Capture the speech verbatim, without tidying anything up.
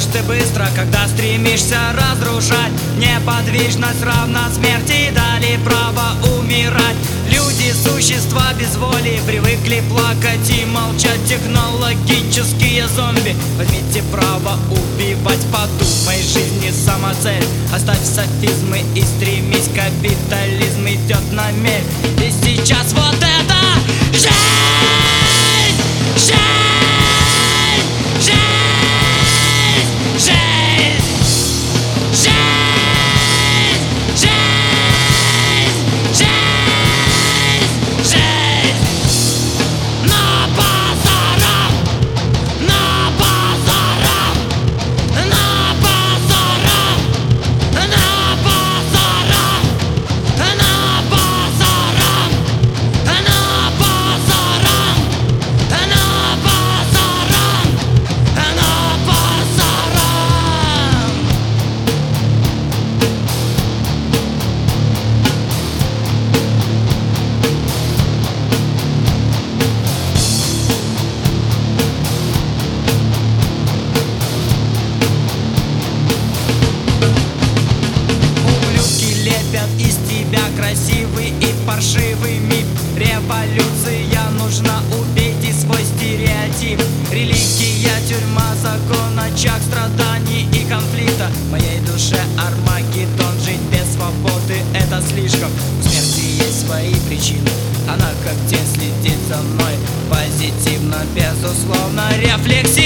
ты быстро, когда стремишься разрушать. Неподвижность равна смерти, дали право умирать. Люди, существа без воли, привыкли плакать и молчать. Технологические зомби, возьмите право убивать. Подумай, жизнь не самоцель. Оставь софизмы и стремись, капитализм идет на мель. И сейчас вот это жизнь! Жизнь! Жизнь! Жизнь! Жизнь! Жизнь! Жизнь! Жизнь! На базарах! На базарах! На базарах! На базарах! На базарах! На базарах! На базарах! На базарах! Ублюдки лепят из тебя красивый и паршивый миф. Революция нужна, убейте свой стереотип. Религия, тюрьма, закон, очаг страданий и конфликта. В моей душе Армагеддон, жить без свободы — это слишком. У смерти есть свои причины, она как тень следит за мной. Позитивно, безусловно, рефлексия.